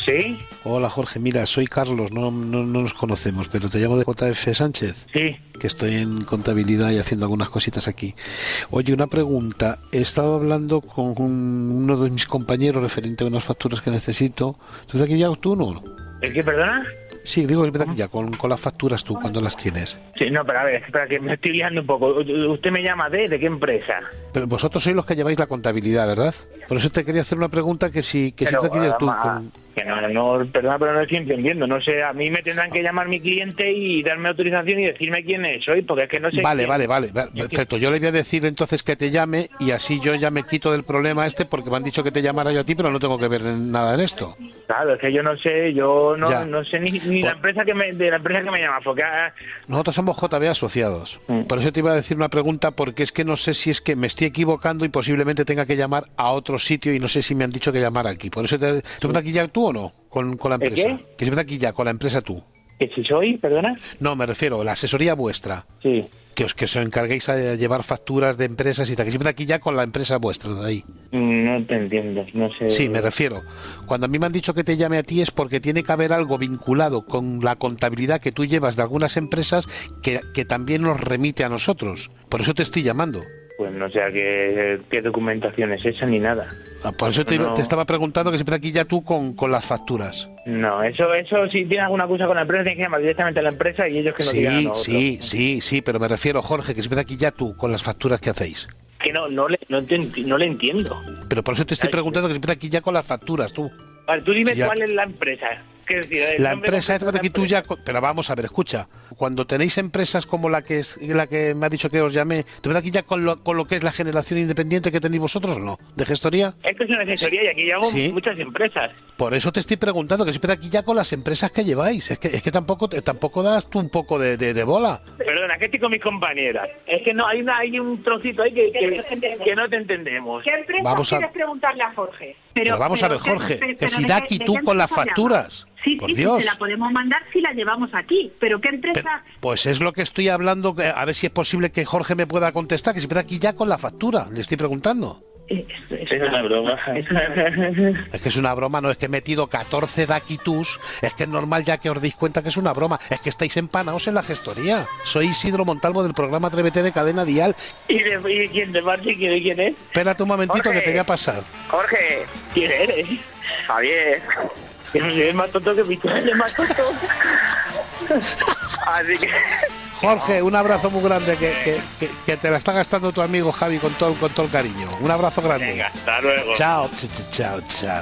¿Sí? Hola Jorge, mira, soy Carlos, no nos conocemos, pero te llamo de JF Sánchez, Sí. que estoy en contabilidad y haciendo algunas cositas aquí. Oye, una pregunta, he estado hablando con uno de mis compañeros referente a unas facturas que necesito. ¿Tú de aquí ya tú no? ¿El qué, perdona? Sí, digo, es verdad que ya con las facturas tú, cuando las tienes. Sí, no, pero a ver, espera que me estoy liando un poco. ¿Usted me llama de qué empresa? Pero vosotros sois los que lleváis la contabilidad, ¿verdad? Por eso te quería hacer una pregunta que si Pero, te aquí de tú ma- con... Que no, perdona, pero no estoy entendiendo. No sé, a mí me tendrán que llamar mi cliente y darme autorización y decirme quién es soy, porque es que no sé Vale, quién. perfecto. Yo le voy a decir entonces que te llame y así yo ya me quito del problema este porque me han dicho que te llamara yo a ti, pero no tengo que ver nada en esto. Claro, es que yo no sé, yo Ya. no sé ni la empresa de la empresa que me llama, porque Nosotros somos JB Asociados. Por eso te iba a decir una pregunta, porque es que no sé si es que me estoy equivocando y posiblemente tenga que llamar a otro sitio y no sé si me han dicho que llamar aquí. Por eso ¿tú estás aquí ya tú o no? Con la ¿El empresa. qué? Que se aquí ya con la empresa tú. que si soy, perdona. No, me refiero a la asesoría vuestra. Sí. Que os encarguéis a llevar facturas de empresas y tal. Que siempre aquí ya con la empresa vuestra de ahí. No te entiendo, no sé. Sí, me refiero. Cuando a mí me han dicho que te llame a ti es porque tiene que haber algo vinculado con la contabilidad que tú llevas de algunas empresas que también nos remite a nosotros. Por eso te estoy llamando. Pues no sé qué documentación es esa ni nada. Por eso No. te estaba preguntando que siempre aquí ya tú con las facturas. No, eso si tienes alguna cosa con la empresa tienes que llamar directamente a la empresa y ellos que nos digan a nosotros. Sí, pero me refiero, Jorge, que siempre aquí ya tú con las facturas que hacéis. Que no le entiendo. Pero por eso te estoy preguntando que siempre aquí ya con las facturas, tú. Vale, tú dime Ya. cuál es la empresa. ¿Qué decir, La empresa es aquí tú ya, pero vamos a ver, escucha, cuando tenéis empresas como la que me ha dicho que os llamé, ¿te ves aquí ya con lo que es la generación independiente que tenéis vosotros o no? ¿De gestoría? Esto es una asesoría y aquí llevamos Sí. muchas empresas. Por eso te estoy preguntando que siempre aquí ya con las empresas que lleváis. Es que tampoco das tú un poco de bola. Perdona, que estoy con mis compañeras. Es que no hay un trocito ahí que no te entendemos. ¿Qué empresa Vamos a- quieres preguntarle a Jorge? Pero vamos a ver, Jorge, que si da aquí tú con las facturas. Sí, Por sí, Dios. se la podemos mandar si la llevamos aquí. Pero ¿qué empresa? Pues es lo que estoy hablando, a ver si es posible que Jorge me pueda contestar, que siempre aquí ya con la factura, le estoy preguntando. Es una broma. Es que es una broma, no es que he metido 14 daquitus, es que es normal ya que os deis cuenta que es una broma, es que estáis empanados en la gestoría. Soy Isidro Montalvo del programa Atrévete de Cadena Dial. ¿Y quién de parte? ¿Quién es? Espérate un momentito Jorge. que te voy a pasar. Jorge, ¿Quién eres? Javier. Es más tonto que mi es más tonto. Así que Jorge, un abrazo muy grande, que te la está gastando tu amigo Javi con todo el cariño. Un abrazo grande. Venga, hasta luego. Chao, chao.